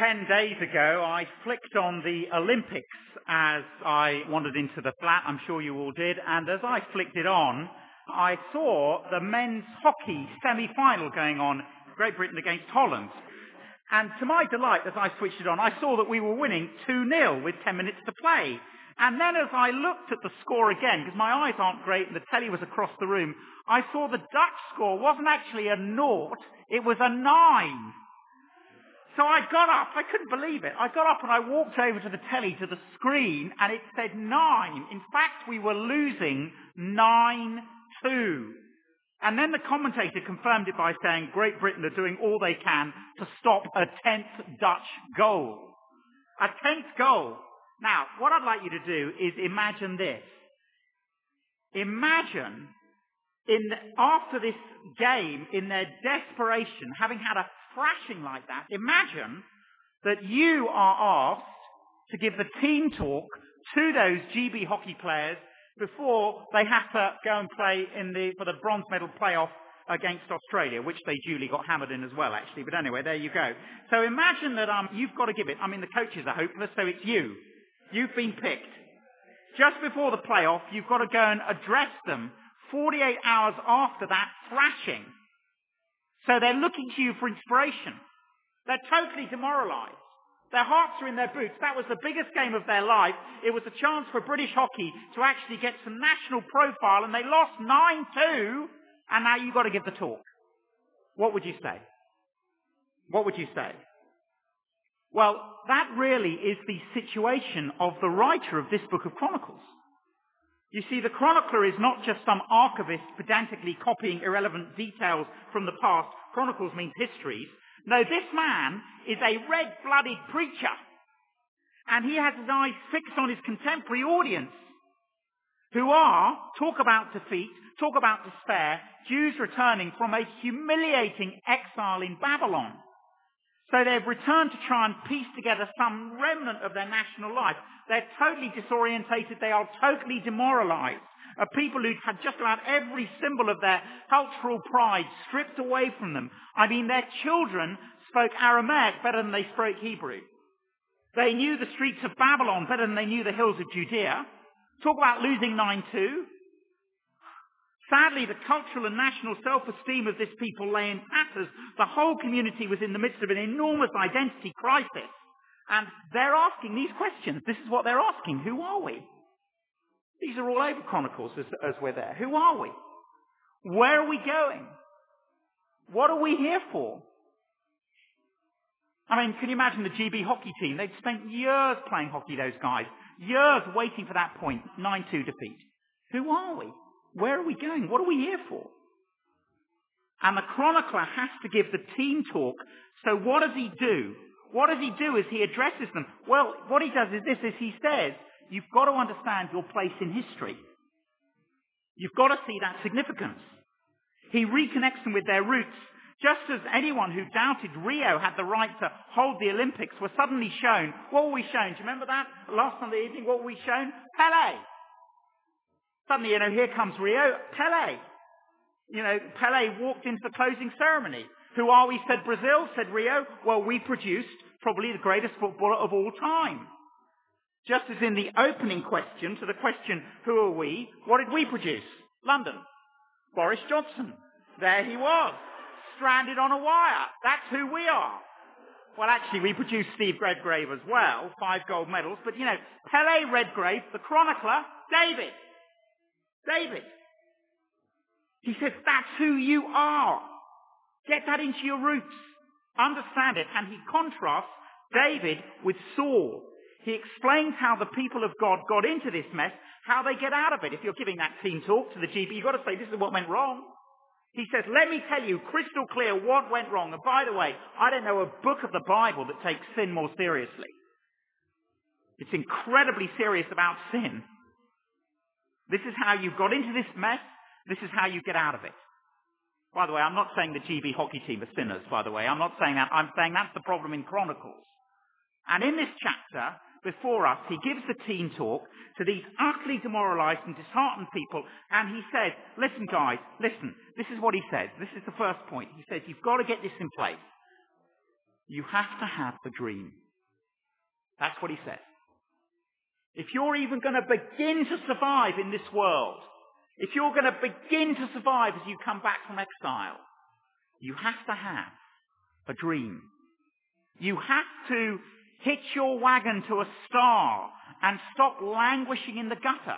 10 days ago, I flicked on the Olympics as I wandered into the flat. I'm sure you all did. And as I flicked it on, I saw the men's hockey semi-final going on, Great Britain against Holland. And to my delight, as I switched it on, I saw that we were winning 2-0 with 10 minutes to play. And then as I looked at the score again, because my eyes aren't great and the telly was across the room, I saw the Dutch score wasn't actually a 0, it was a 9. So I got up, I couldn't believe it. I got up and I walked over to the telly, to the screen, and it said 9. In fact, we were losing 9-2. And then the commentator confirmed it by saying Great Britain are doing all they can to stop a 10th Dutch goal. A 10th goal. Now, what I'd like you to do is imagine this. Imagine, after this game, in their desperation, having had a thrashing like that, imagine that you are asked to give the team talk to those GB hockey players before they have to go and play for the bronze medal playoff against Australia, which they duly got hammered in as well, actually. But anyway, there you go. So imagine that you've got to give it. I mean, the coaches are hopeless, so it's you. You've been picked. Just before the playoff, you've got to go and address them 48 hours after that thrashing. So they're looking to you for inspiration. They're totally demoralised. Their hearts are in their boots. That was the biggest game of their life. It was a chance for British hockey to actually get some national profile, and they lost 9-2, and now you've got to give the talk. What would you say? What would you say? Well, that really is the situation of the writer of this book of Chronicles. You see, the chronicler is not just some archivist pedantically copying irrelevant details from the past. Chronicles means histories. No, this man is a red-blooded preacher. And he has his eyes fixed on his contemporary audience, who are, talk about defeat, talk about despair, Jews returning from a humiliating exile in Babylon. So they've returned to try and piece together some remnant of their national life. They're totally disorientated. They are totally demoralized. A people who'd had just about every symbol of their cultural pride stripped away from them. I mean, their children spoke Aramaic better than they spoke Hebrew. They knew the streets of Babylon better than they knew the hills of Judea. Talk about losing 9-2. Sadly, the cultural and national self-esteem of this people lay in tatters. The whole community was in the midst of an enormous identity crisis. And they're asking these questions. This is what they're asking. Who are we? These are all over Chronicles as we're there. Who are we? Where are we going? What are we here for? I mean, can you imagine the GB hockey team? They'd spent years playing hockey, those guys. Years waiting for that point. 9-2 defeat. Who are we? Where are we going? What are we here for? And the chronicler has to give the team talk. So what does he do? What does he do as he addresses them? Well, what he does is this, is he says, you've got to understand your place in history. You've got to see that significance. He reconnects them with their roots, just as anyone who doubted Rio had the right to hold the Olympics were suddenly shown. What were we shown? Do you remember that? Last Sunday evening, what were we shown? Pelé. Suddenly, here comes Rio. Pelé. Pelé walked into the closing ceremony. Who are we, said Brazil, said Rio. Well, we produced probably the greatest footballer of all time. Just as in the opening question to the question, who are we, what did we produce? London. Boris Johnson. There he was, stranded on a wire. That's who we are. Well, actually, we produced Steve Redgrave as well, 5 gold medals. But, Pelé, Redgrave, the chronicler, David. He says, that's who you are. Get that into your roots. Understand it. And he contrasts David with Saul. He explains how the people of God got into this mess, how they get out of it. If you're giving that team talk to the GB, you've got to say, this is what went wrong. He says, let me tell you crystal clear what went wrong. And by the way, I don't know a book of the Bible that takes sin more seriously. It's incredibly serious about sin. This is how you got into this mess. This is how you get out of it. By the way, I'm not saying the GB hockey team are sinners, by the way. I'm not saying that. I'm saying that's the problem in Chronicles. And in this chapter, before us, he gives the team talk to these utterly demoralized and disheartened people. And he says, listen, guys, listen. This is what he says. This is the first point. He says, you've got to get this in place. You have to have the dream. That's what he says. If you're even going to begin to survive in this world, if you're going to begin to survive as you come back from exile, you have to have a dream. You have to hitch your wagon to a star and stop languishing in the gutter.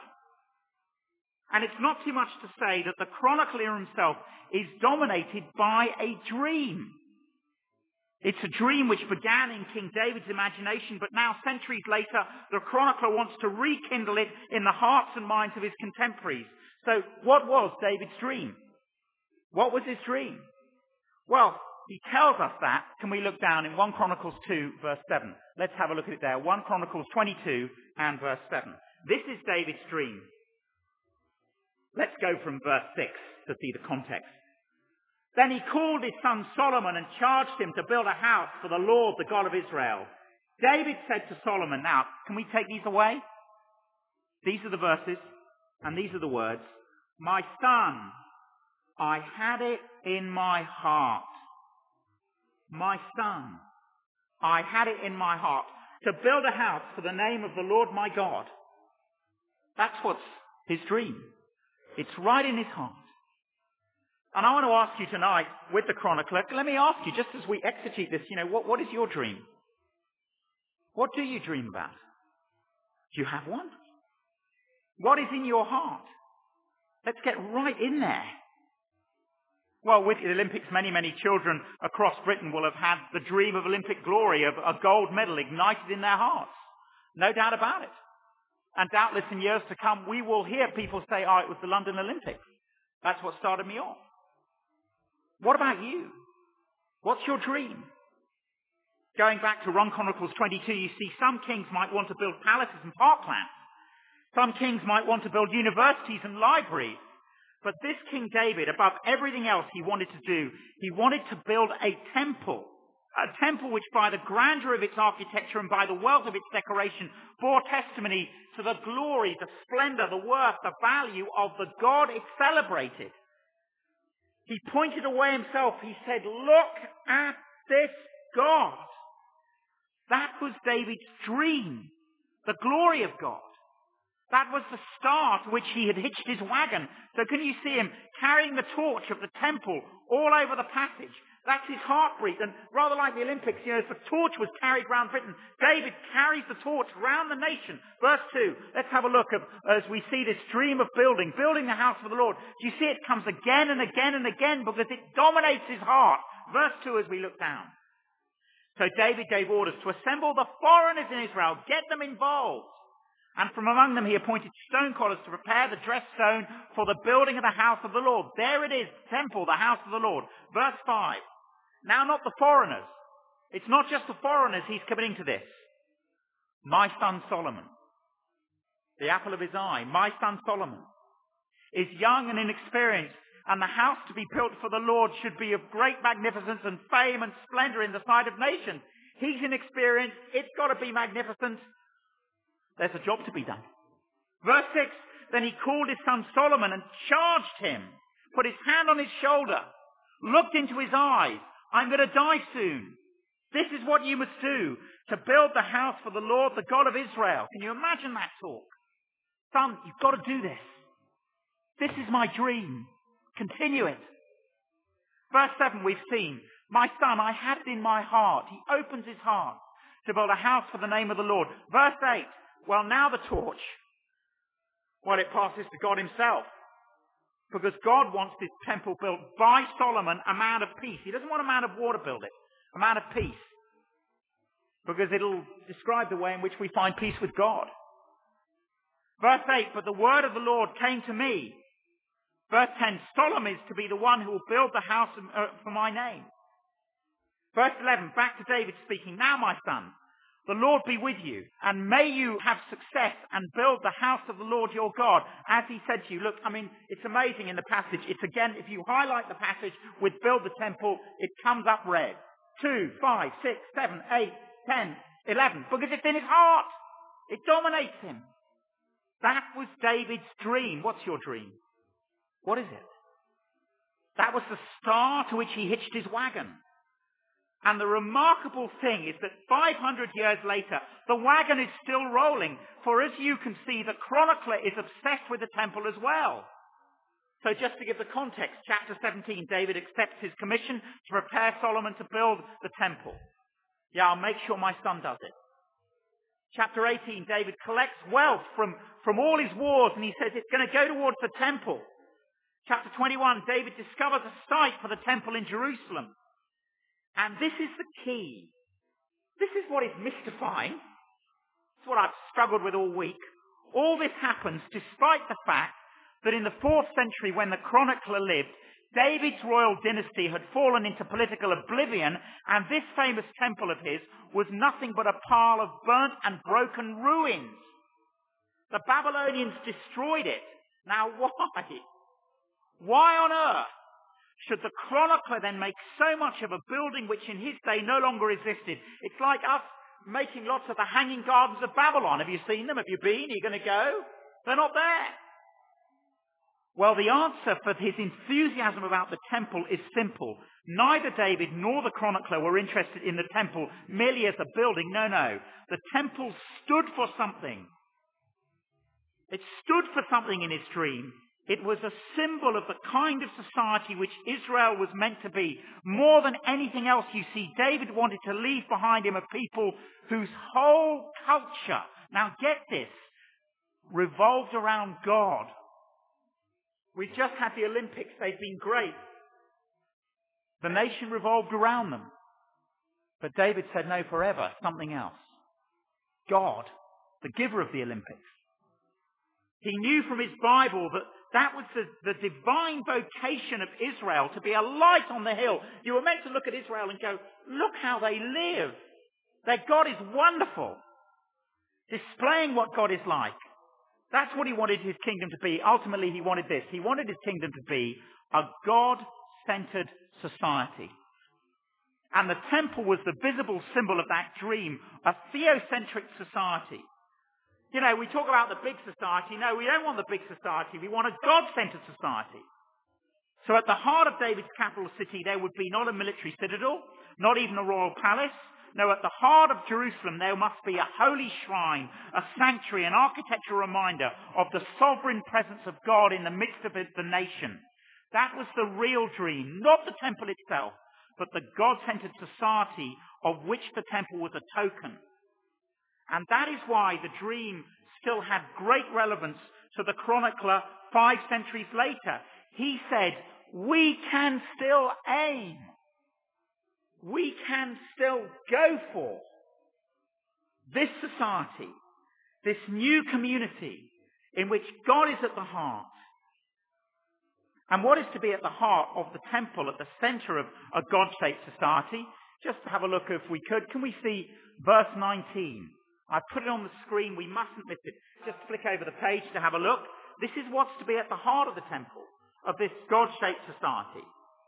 And it's not too much to say that the chronicler himself is dominated by a dream. It's a dream which began in King David's imagination, but now, centuries later, the chronicler wants to rekindle it in the hearts and minds of his contemporaries. So, what was David's dream? What was his dream? Well, he tells us that. Can we look down in 1 Chronicles 2, verse 7? Let's have a look at it there. 1 Chronicles 22 and verse 7. This is David's dream. Let's go from verse 6 to see the context. Then he called his son Solomon and charged him to build a house for the Lord, the God of Israel. David said to Solomon, now, can we take these away? These are the verses, and these are the words. My son, I had it in my heart. My son, I had it in my heart to build a house for the name of the Lord my God. That's what's his dream. It's right in his heart. And I want to ask you tonight, with the chronicler, let me ask you, just as we exegete this, what is your dream? What do you dream about? Do you have one? What is in your heart? Let's get right in there. Well, with the Olympics, many, many children across Britain will have had the dream of Olympic glory, of a gold medal ignited in their hearts. No doubt about it. And doubtless in years to come, we will hear people say, it was the London Olympics. That's what started me off. What about you? What's your dream? Going back to 1 Chronicles 22, you see some kings might want to build palaces and parklands. Some kings might want to build universities and libraries. But this King David, above everything else he wanted to do, he wanted to build a temple which by the grandeur of its architecture and by the wealth of its decoration bore testimony to the glory, the splendor, the worth, the value of the God it celebrated. He pointed away himself. He said, look at this God. That was David's dream, the glory of God. That was the star to which he had hitched his wagon. So can you see him carrying the torch of the temple all over the passage? That's his heartbeat. And rather like the Olympics, if the torch was carried round Britain, David carries the torch round the nation. Verse 2, let's have a look as we see this dream of building the house of the Lord. Do you see it comes again and again and again because it dominates his heart? Verse 2 as we look down. So David gave orders to assemble the foreigners in Israel, get them involved. And from among them he appointed stone cutters to prepare the dressed stone for the building of the house of the Lord. There it is, temple, the house of the Lord. Verse 5. Now not the foreigners. It's not just the foreigners he's committing to this. My son Solomon, the apple of his eye, my son Solomon, is young and inexperienced, and the house to be built for the Lord should be of great magnificence and fame and splendor in the sight of nations. He's inexperienced. It's got to be magnificent. There's a job to be done. Verse 6, then he called his son Solomon and charged him, put his hand on his shoulder, looked into his eyes. I'm going to die soon. This is what you must do to build the house for the Lord, the God of Israel. Can you imagine that talk? Son, you've got to do this. This is my dream. Continue it. Verse 7 we've seen, my son, I had it in my heart. He opens his heart to build a house for the name of the Lord. Verse 8, well, now the torch, it passes to God himself. Because God wants this temple built by Solomon, a man of peace. He doesn't want a man of war to build it, a man of peace. Because it'll describe the way in which we find peace with God. Verse 8, but the word of the Lord came to me. Verse 10, Solomon is to be the one who will build the house for my name. Verse 11, back to David speaking, now my son, the Lord be with you, and may you have success and build the house of the Lord your God, as he said to you. Look, it's amazing in the passage. It's again, if you highlight the passage with build the temple, it comes up red. 2, 5, 6, 7, 8, 10, 11. Because it's in his heart. It dominates him. That was David's dream. What's your dream? What is it? That was the star to which he hitched his wagon. And the remarkable thing is that 500 years later, the wagon is still rolling. For as you can see, the chronicler is obsessed with the temple as well. So just to give the context, chapter 17, David accepts his commission to prepare Solomon to build the temple. Yeah, I'll make sure my son does it. Chapter 18, David collects wealth from all his wars, and he says it's going to go towards the temple. Chapter 21, David discovers a site for the temple in Jerusalem. And this is the key. This is what is mystifying. It's what I've struggled with all week. All this happens despite the fact that in the 4th century, when the chronicler lived, David's royal dynasty had fallen into political oblivion, and this famous temple of his was nothing but a pile of burnt and broken ruins. The Babylonians destroyed it. Now why? Why on earth should the chronicler then make so much of a building which in his day no longer existed? It's like us making lots of the Hanging Gardens of Babylon. Have you seen them? Have you been? Are you going to go? They're not there. Well, the answer for his enthusiasm about the temple is simple. Neither David nor the chronicler were interested in the temple merely as a building. No. The temple stood for something. It stood for something in his dream. It was a symbol of the kind of society which Israel was meant to be. More than anything else, you see, David wanted to leave behind him a people whose whole culture, now get this, revolved around God. We've just had the Olympics. They've been great. The nation revolved around them. But David said no forever, something else. God, the giver of the Olympics. He knew from his Bible that was the divine vocation of Israel, to be a light on the hill. You were meant to look at Israel and go, look how they live. Their God is wonderful. Displaying what God is like. That's what he wanted his kingdom to be. Ultimately, he wanted this. He wanted his kingdom to be a God-centered society. And the temple was the visible symbol of that dream, a theocentric society. You know, we talk about the big society. No, we don't want the big society. We want a God-centered society. So at the heart of David's capital city, there would be not a military citadel, not even a royal palace. No, at the heart of Jerusalem, there must be a holy shrine, a sanctuary, an architectural reminder of the sovereign presence of God in the midst of the nation. That was the real dream, not the temple itself, but the God-centered society of which the temple was a token. And that is why the dream still had great relevance to the chronicler 5 centuries later. He said, we can still aim. We can still go for this society, this new community in which God is at the heart. And what is to be at the heart of the temple, at the center of a God-shaped society? Just to have a look if we could. Can we see verse 19? I put it on the screen. We mustn't miss it. Just flick over the page to have a look. This is what's to be at the heart of the temple, of this God-shaped society.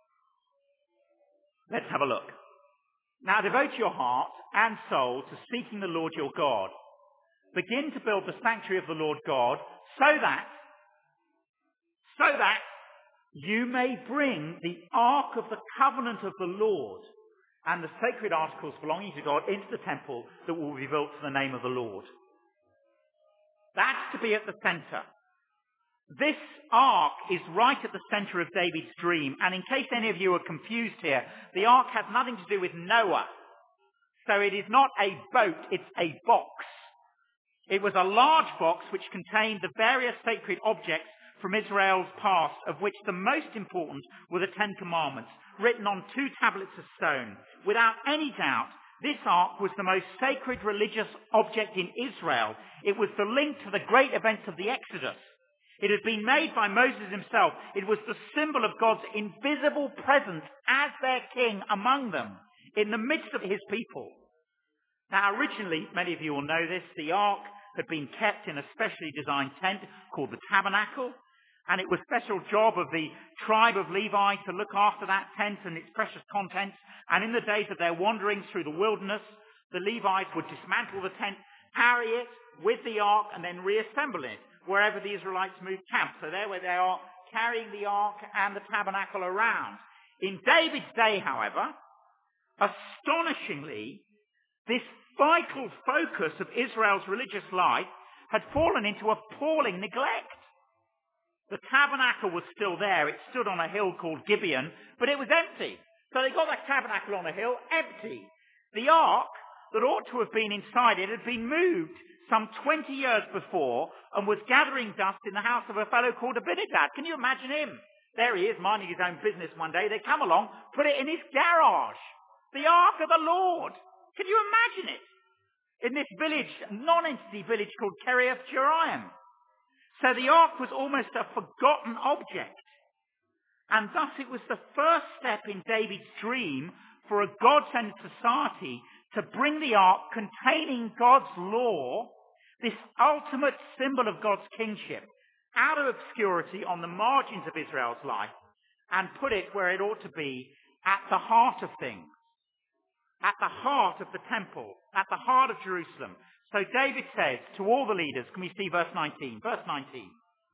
Let's have a look. Now devote your heart and soul to seeking the Lord your God. Begin to build the sanctuary of the Lord God so that you may bring the ark of the covenant of the Lord and the sacred articles belonging to God into the temple that will be built to the name of the Lord. That's to be at the center. This ark is right at the center of David's dream. And in case any of you are confused here, the ark has nothing to do with Noah. So it is not a boat, it's a box. It was a large box which contained the various sacred objects from Israel's past, of which the most important were the 10 Commandments, written on 2 tablets of stone. Without any doubt, this ark was the most sacred religious object in Israel. It was the link to the great events of the Exodus. It had been made by Moses himself. It was the symbol of God's invisible presence as their king among them, in the midst of his people. Now, originally, many of you will know this, the ark had been kept in a specially designed tent called the tabernacle, and it was a special job of the tribe of Levi to look after that tent and its precious contents. And in the days of their wanderings through the wilderness, the Levites would dismantle the tent, carry it with the ark, and then reassemble it wherever the Israelites moved camp. So there where they are, carrying the ark and the tabernacle around. In David's day, however, Astonishingly, this vital focus of Israel's religious life had fallen into appalling neglect. The tabernacle was still there. It stood on a hill called Gibeon, but it was empty. So they got that tabernacle on a hill empty. The ark that ought to have been inside it had been moved some 20 years before and was gathering dust in the house of a fellow called Abinadab. Can you imagine him? There he is, minding his own business one day. They come along, put it in his garage. The ark of the Lord. Can you imagine it? In this village, non-entity village called Kiriath Jearim. So the ark was almost a forgotten object. And thus it was the first step in David's dream for a God-centered society to bring the ark containing God's law, this ultimate symbol of God's kingship, out of obscurity on the margins of Israel's life and put it where it ought to be, at the heart of things, at the heart of the temple, at the heart of Jerusalem. So David says to all the leaders, can we see verse 19? Verse 19.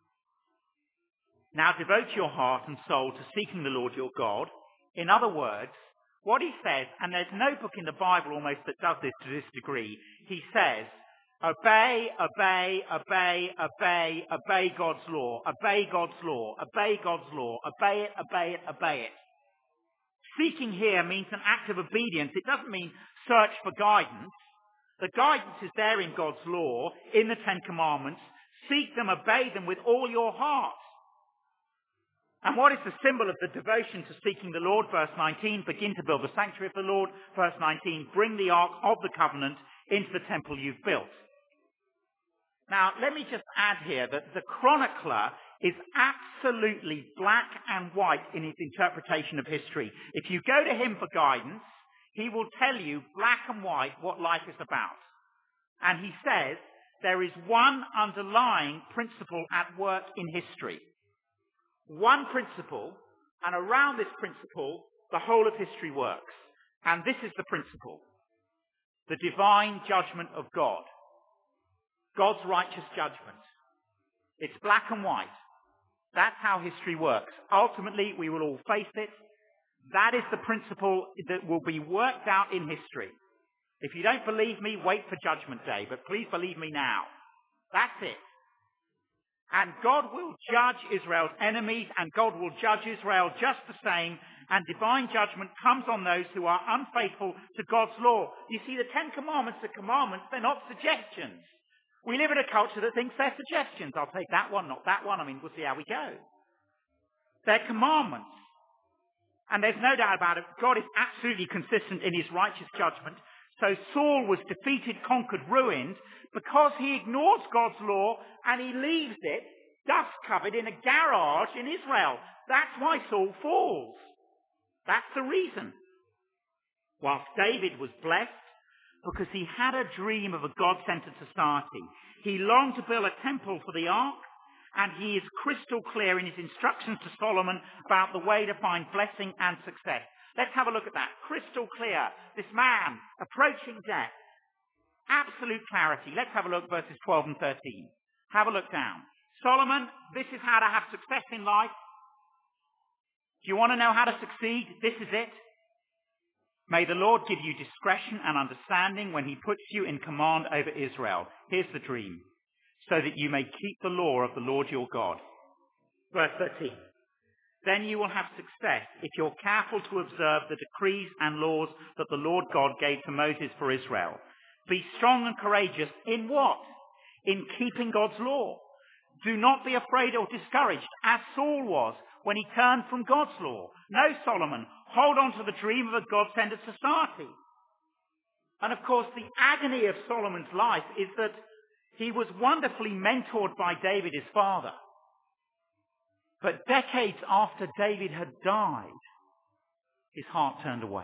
Now devote your heart and soul to seeking the Lord your God. In other words, what he says, and there's no book in the Bible almost that does this to this degree, he says, obey, obey, obey, obey, obey God's law, obey God's law, obey God's law, obey it, obey it, obey it. Seeking here means an act of obedience. It doesn't mean search for guidance. The guidance is there in God's law, in the Ten Commandments. Seek them, obey them with all your heart. And what is the symbol of the devotion to seeking the Lord? Verse 19, begin to build the sanctuary of the Lord. Verse 19, bring the ark of the covenant into the temple you've built. Now, let me just add here that the chronicler is absolutely black and white in his interpretation of history. If you go to him for guidance, he will tell you black and white what life is about. And he says there is one underlying principle at work in history. One principle, and around this principle, the whole of history works. And this is the principle. The divine judgment of God. God's righteous judgment. It's black and white. That's how history works. Ultimately, we will all face it. That is the principle that will be worked out in history. If you don't believe me, wait for Judgment Day, but please believe me now. That's it. And God will judge Israel's enemies, and God will judge Israel just the same, and divine judgment comes on those who are unfaithful to God's law. You see, the Ten Commandments are commandments, they're not suggestions. We live in a culture that thinks they're suggestions. I'll take that one, not that one. I mean, we'll see how we go. They're commandments. And there's no doubt about it, God is absolutely consistent in his righteous judgment. So Saul was defeated, conquered, ruined, because he ignores God's law and he leaves it dust-covered in a garage in Israel. That's why Saul falls. That's the reason. Whilst David was blessed because he had a dream of a God-centered society. He longed to build a temple for the ark, and he is crystal clear in his instructions to Solomon about the way to find blessing and success. Let's have a look at that. Crystal clear. This man approaching death. Absolute clarity. Let's have a look at verses 12 and 13. Have a look down. Solomon, this is how to have success in life. Do you want to know how to succeed? This is it. May the Lord give you discretion and understanding when he puts you in command over Israel. Here's the dream. So that you may keep the law of the Lord your God. Verse 13. Then you will have success if you're careful to observe the decrees and laws that the Lord God gave to Moses for Israel. Be strong and courageous in what? In keeping God's law. Do not be afraid or discouraged, as Saul was when he turned from God's law. No, Solomon, hold on to the dream of a God-centered society. And of course, the agony of Solomon's life is that he was wonderfully mentored by David, his father. But decades after David had died, his heart turned away.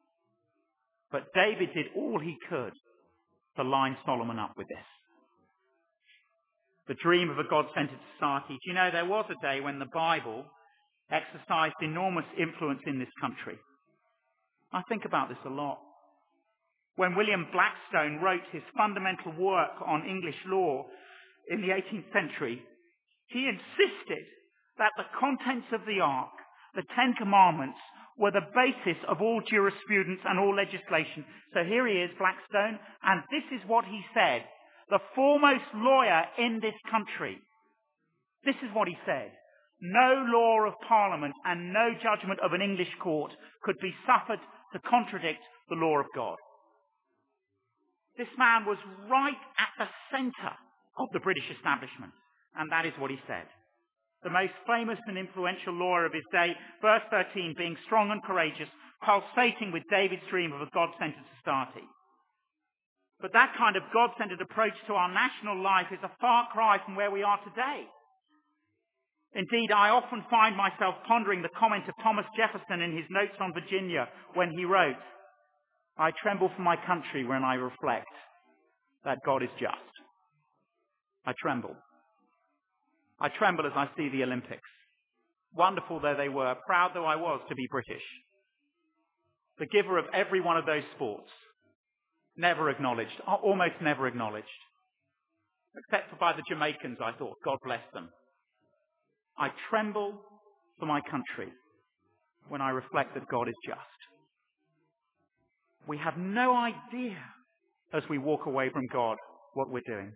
But David did all he could to line Solomon up with this. The dream of a God-centered society. Do you know, there was a day when the Bible exercised enormous influence in this country. I think about this a lot. When William Blackstone wrote his fundamental work on English law in the 18th century, he insisted that the contents of the Ark, the Ten Commandments, were the basis of all jurisprudence and all legislation. So here he is, Blackstone, and this is what he said. The foremost lawyer in this country. This is what he said. No law of Parliament and no judgment of an English court could be suffered to contradict the law of God. This man was right at the centre of the British establishment, and that is what he said. The most famous and influential lawyer of his day, verse 13, being strong and courageous, pulsating with David's dream of a God-centred society. But that kind of God-centred approach to our national life is a far cry from where we are today. Indeed, I often find myself pondering the comment of Thomas Jefferson in his notes on Virginia when he wrote, I tremble for my country when I reflect that God is just. I tremble. I tremble as I see the Olympics. Wonderful though they were, proud though I was to be British. The giver of every one of those sports, never acknowledged, almost never acknowledged. Except for by the Jamaicans, I thought, God bless them. I tremble for my country when I reflect that God is just. We have no idea as we walk away from God what we're doing.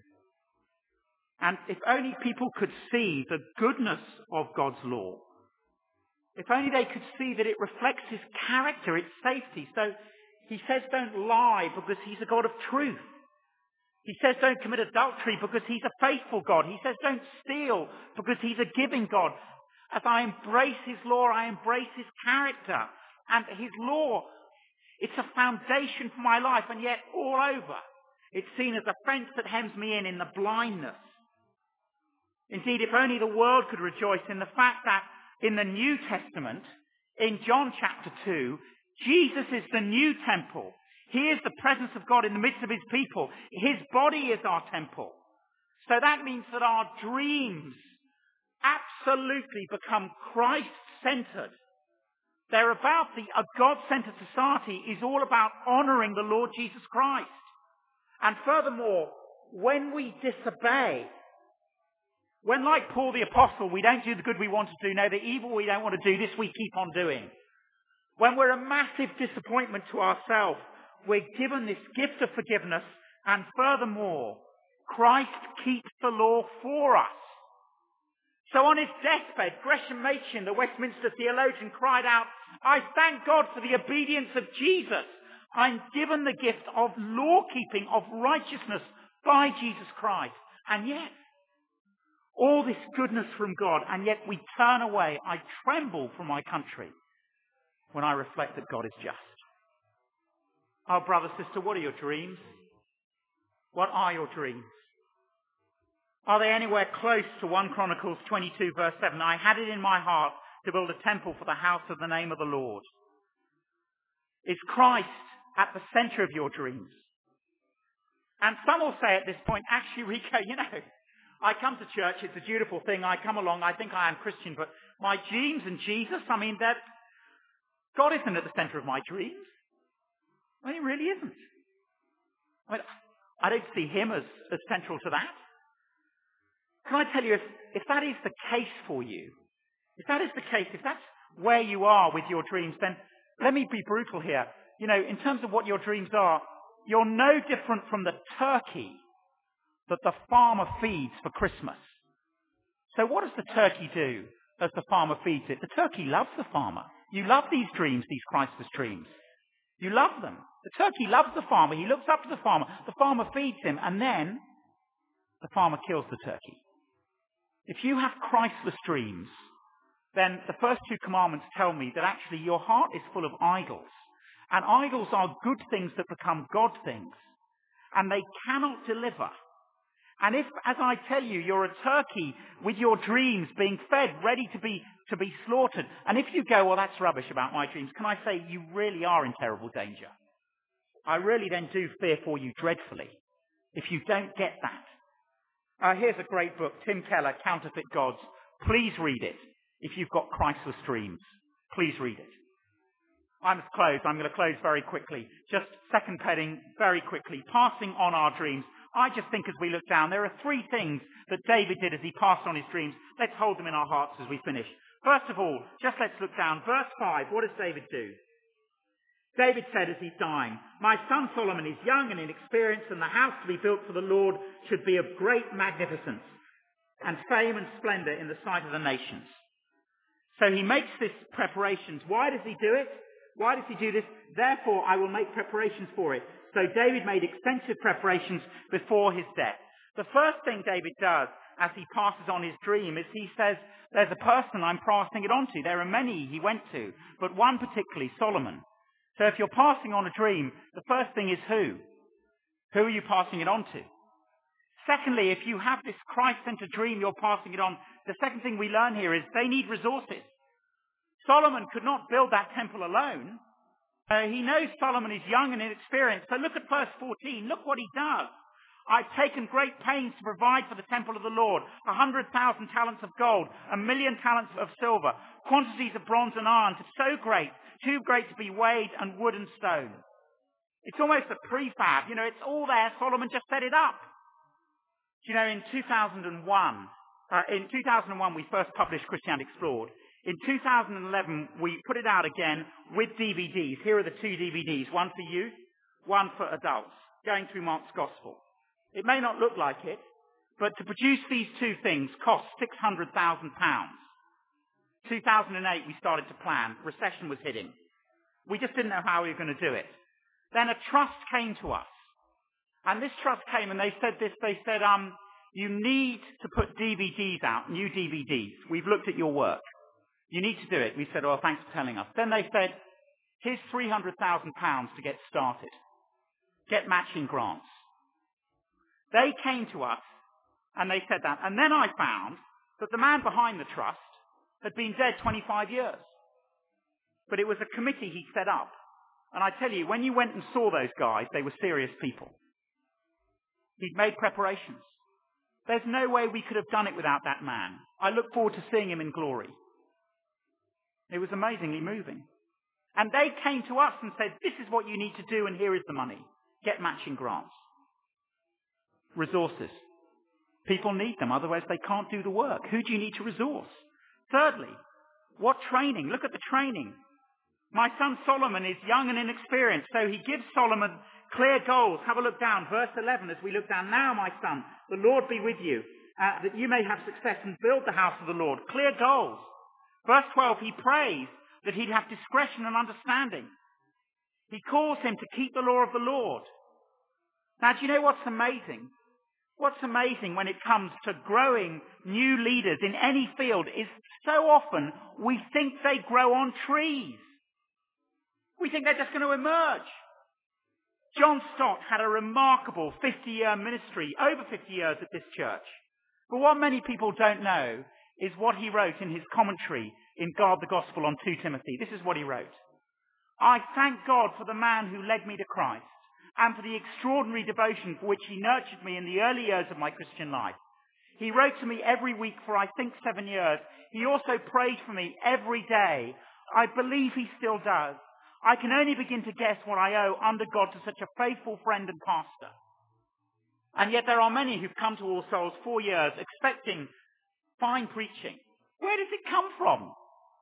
And if only people could see the goodness of God's law, if only they could see that it reflects his character, its safety. So he says don't lie because he's a God of truth. He says don't commit adultery because he's a faithful God. He says don't steal because he's a giving God. As I embrace his law, I embrace his character. And his law, it's a foundation for my life, and yet all over, it's seen as a fence that hems me in the blindness. Indeed, if only the world could rejoice in the fact that in the New Testament, in John chapter 2, Jesus is the new temple. He is the presence of God in the midst of his people. His body is our temple. So that means that our dreams absolutely become Christ-centered. They're about a God-centered society is all about honoring the Lord Jesus Christ. And furthermore, when we disobey, when like Paul the Apostle, we don't do the good we want to do, no, the evil we don't want to do, this we keep on doing. When we're a massive disappointment to ourselves, we're given this gift of forgiveness, and furthermore, Christ keeps the law for us. So on his deathbed, Gresham Machen, the Westminster theologian, cried out, I thank God for the obedience of Jesus. I'm given the gift of law-keeping, of righteousness by Jesus Christ. And yet, all this goodness from God, and yet we turn away. I tremble for my country when I reflect that God is just. Oh, brother, sister, what are your dreams? What are your dreams? Are they anywhere close to 1 Chronicles 22 verse 7? I had it in my heart to build a temple for the house of the name of the Lord. Is Christ at the center of your dreams? And some will say at this point, actually, Rico, I come to church, it's a beautiful thing, I come along, I think I am Christian, but my dreams and Jesus, God isn't at the center of my dreams. He really isn't. I don't see him as central to that. Can I tell you, if that is the case for you, if that is the case, if that's where you are with your dreams, then let me be brutal here. In terms of what your dreams are, you're no different from the turkey that the farmer feeds for Christmas. So what does the turkey do as the farmer feeds it? The turkey loves the farmer. You love these dreams, these Christless dreams. You love them. The turkey loves the farmer. He looks up to the farmer. The farmer feeds him, and then the farmer kills the turkey. If you have Christless dreams, then the first 2 commandments tell me that actually your heart is full of idols. And idols are good things that become God things. And they cannot deliver. And if, as I tell you, you're a turkey with your dreams being fed, ready to be slaughtered, and if you go, well, that's rubbish about my dreams, can I say you really are in terrible danger? I really then do fear for you dreadfully if you don't get that. Here's a great book, Tim Keller, Counterfeit Gods. Please read it if you've got Christless dreams. Please read it. I'm going to close very quickly. Just second heading very quickly. Passing on our dreams. I just think as we look down, there are 3 things that David did as he passed on his dreams. Let's hold them in our hearts as we finish. First of all, just let's look down. Verse 5, what does David do? David said as he's dying, "My son Solomon is young and inexperienced, and the house to be built for the Lord should be of great magnificence and fame and splendor in the sight of the nations." So he makes this preparations. Why does he do it? Why does he do this? "Therefore I will make preparations for it." So David made extensive preparations before his death. The first thing David does as he passes on his dream is he says, there's a person I'm passing it on to. There are many he went to, but one particularly, Solomon. So if you're passing on a dream, the first thing is who? Who are you passing it on to? Secondly, if you have this Christ-centered dream you're passing it on, the second thing we learn here is they need resources. Solomon could not build that temple alone. He knows Solomon is young and inexperienced. So look at verse 14. Look what he does. "I've taken great pains to provide for the temple of the Lord 100,000 talents of gold, 1,000,000 talents of silver, quantities of bronze and iron, so great, too great to be weighed, and wood and stone." It's almost a prefab. It's all there. Solomon just set it up. In 2001 we first published Christianity Explored. In 2011, we put it out again with DVDs. Here are the two DVDs, one for youth, one for adults, going through Mark's Gospel. It may not look like it, but to produce these two things cost £600,000. 2008, we started to plan. Recession was hitting. We just didn't know how we were going to do it. Then a trust came to us. And this trust came and they said this. They said, you need to put DVDs out, new DVDs. We've looked at your work. You need to do it. We said, "Oh, thanks for telling us." Then they said, "Here's £300,000 to get started. Get matching grants." They came to us and they said that. And then I found that the man behind the trust had been dead 25 years. But it was a committee he set up. And I tell you, when you went and saw those guys, they were serious people. He'd made preparations. There's no way we could have done it without that man. I look forward to seeing him in glory. It was amazingly moving. And they came to us and said, "This is what you need to do, and here is the money. Get matching grants." Resources. People need them, otherwise they can't do the work. Who do you need to resource? Thirdly, what training? Look at the training. "My son Solomon is young and inexperienced," so he gives Solomon clear goals. Have a look down, verse 11, as we look down. "Now, my son, the Lord be with you, that you may have success and build the house of the Lord." Clear goals. Verse 12, he prays that he'd have discretion and understanding. He calls him to keep the law of the Lord. Now, do you know what's amazing? What's amazing when it comes to growing new leaders in any field is so often we think they grow on trees. We think they're just going to emerge. John Stott had a remarkable 50-year ministry, over 50 years at this church. But what many people don't know is what he wrote in his commentary in Guard the Gospel on 2 Timothy. This is what he wrote. "I thank God for the man who led me to Christ and for the extraordinary devotion for which he nurtured me in the early years of my Christian life. He wrote to me every week for I think 7 years. He also prayed for me every day. I believe he still does. I can only begin to guess what I owe under God to such a faithful friend and pastor. And yet there are many who've come to All Souls 4 years expecting fine preaching. Where does it come from?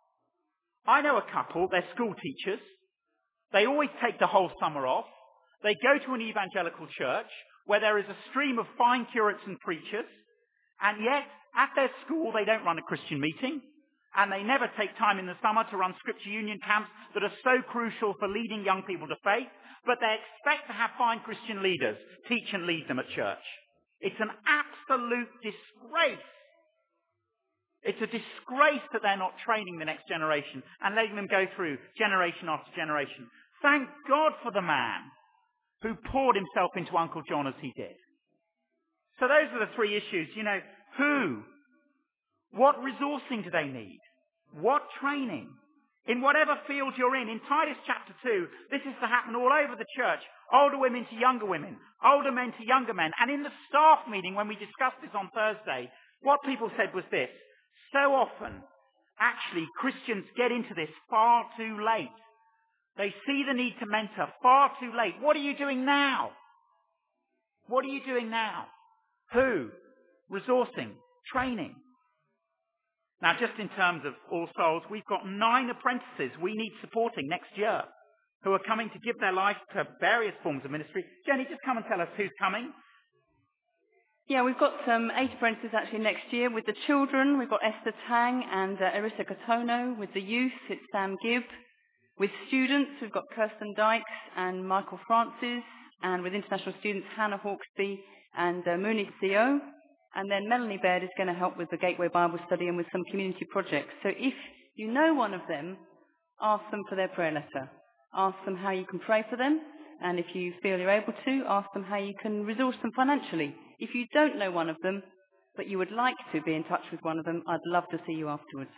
I know a couple, they're school teachers. They always take the whole summer off. They go to an evangelical church where there is a stream of fine curates and preachers, and yet at their school they don't run a Christian meeting, and they never take time in the summer to run Scripture Union camps that are so crucial for leading young people to faith, but they expect to have fine Christian leaders teach and lead them at church. It's an absolute disgrace. It's a disgrace that they're not training the next generation and letting them go through generation after generation. Thank God for the man who poured himself into Uncle John as he did. So those are the three issues. Who? What resourcing do they need? What training? In whatever field you're in Titus chapter 2, this is to happen all over the church. Older women to younger women, older men to younger men. And in the staff meeting when we discussed this on Thursday, what people said was this. So often, actually, Christians get into this far too late. They see the need to mentor far too late. What are you doing now? What are you doing now? Who? Resourcing. Training. Now, just in terms of All Souls, we've got 9 apprentices we need supporting next year who are coming to give their life to various forms of ministry. Jenny, just come and tell us who's coming. Yeah, we've got 8 apprentices actually next year. With the children, we've got Esther Tang and Erissa Katono. With the youth, it's Sam Gibb. With students, we've got Kirsten Dykes and Michael Francis. And with international students, Hannah Hawksby and Mooney CO. And then Melanie Baird is going to help with the Gateway Bible Study and with some community projects. So if you know one of them, ask them for their prayer letter. Ask them how you can pray for them. And if you feel you're able to, ask them how you can resource them financially. If you don't know one of them, but you would like to be in touch with one of them, I'd love to see you afterwards.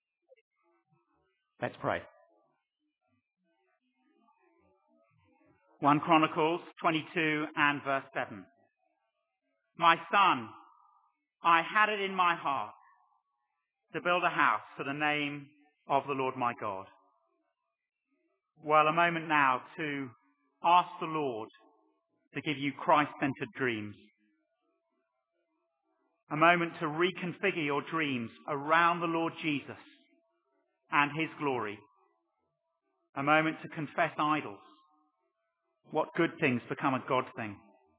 Let's pray. 1 Chronicles 22 and verse 7. My son, I had it in my heart to build a house for the name of the Lord my God. Well, a moment now to ask the Lord to give you Christ-centered dreams. A moment to reconfigure your dreams around the Lord Jesus and his glory. A moment to confess idols. What good things become a God thing?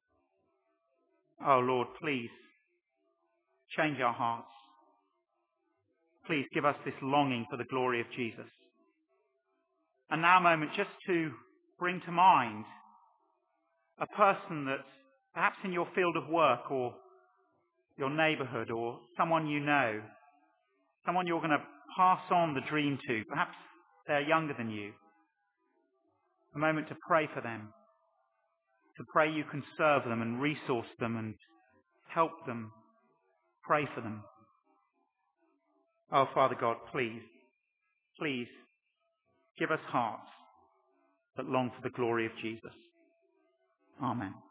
Oh Lord, please change our hearts. Please give us this longing for the glory of Jesus. And now a moment just to bring to mind a person that perhaps in your field of work or your neighbourhood or someone you know, someone you're going to pass on the dream to. Perhaps they're younger than you. A moment to pray for them, to pray you can serve them and resource them and help them, pray for them. Oh, Father God, please, please give us hearts that long for the glory of Jesus. Amen.